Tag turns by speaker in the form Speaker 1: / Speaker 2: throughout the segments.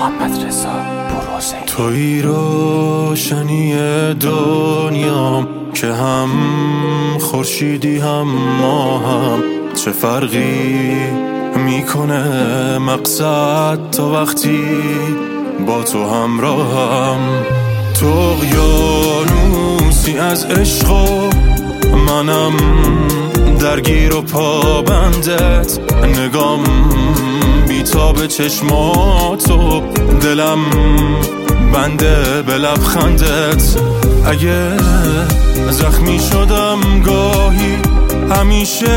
Speaker 1: محمدرضا پورحسینی.
Speaker 2: تویی روشنی دنیام که هم خورشیدی هم ماهم. چه فرقی میکنه مقصد تا وقتی با تو همراهم. تو اقیانوسی از عشق و منم درگیر و پابندت. نگام بیتاب چشماتو، دلم بنده به لبخندت. اگه زخمی شدم گاهی همیشه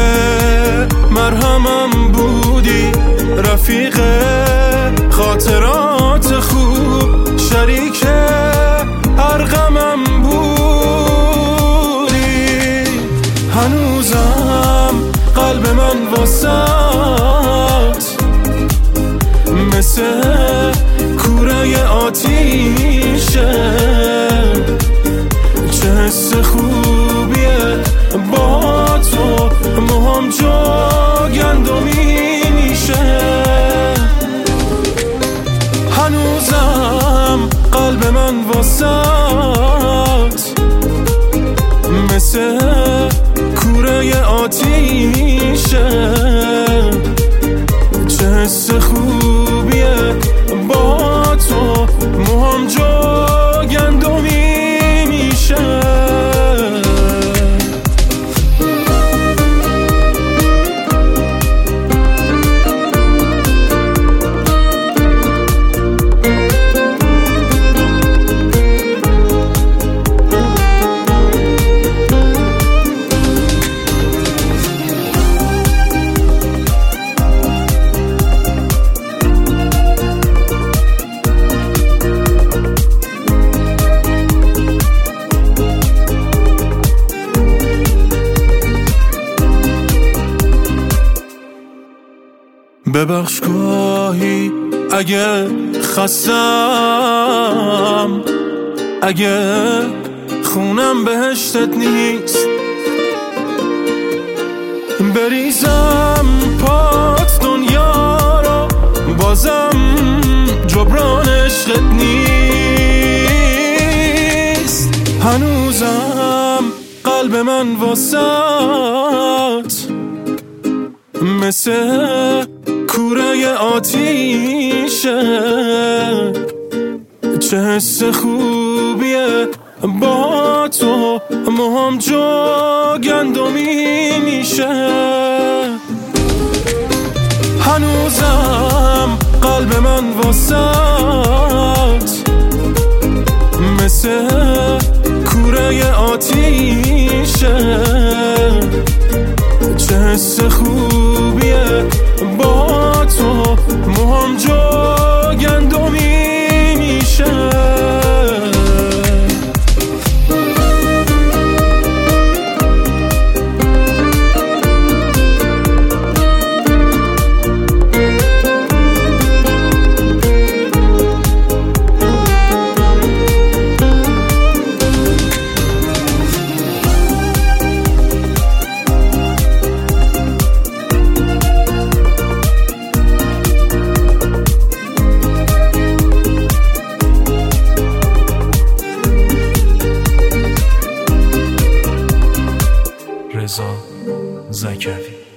Speaker 2: مرهمم بودی. رفیق خاطرات خوب، شریک هر غمم بودی. هنوزم قلب من واسات مثل کوره آتیشه. چه حس خوبیه با تو، موهام جا گندمی میشه. هنوزم قلب من واسات مثل کوره آتیشه. چه حس خوبیه با تو، موهام جا گندمی میشه. ببخش گاهی اگه خستم، اگه خونم بهشتت نیست. بریزم پات دنیا رو، بازم جبران عشقت نیست. هنوزم قلب من واسات مثل کوره آتیشه. چه حس خوبیه با تو، موهام جا گندمی میشه. هنوزم قلب من واسات مثل کوره آتیشه. چه حس خوبیه با تو، موهام جا گندمی میشه.
Speaker 1: رضا زکوی.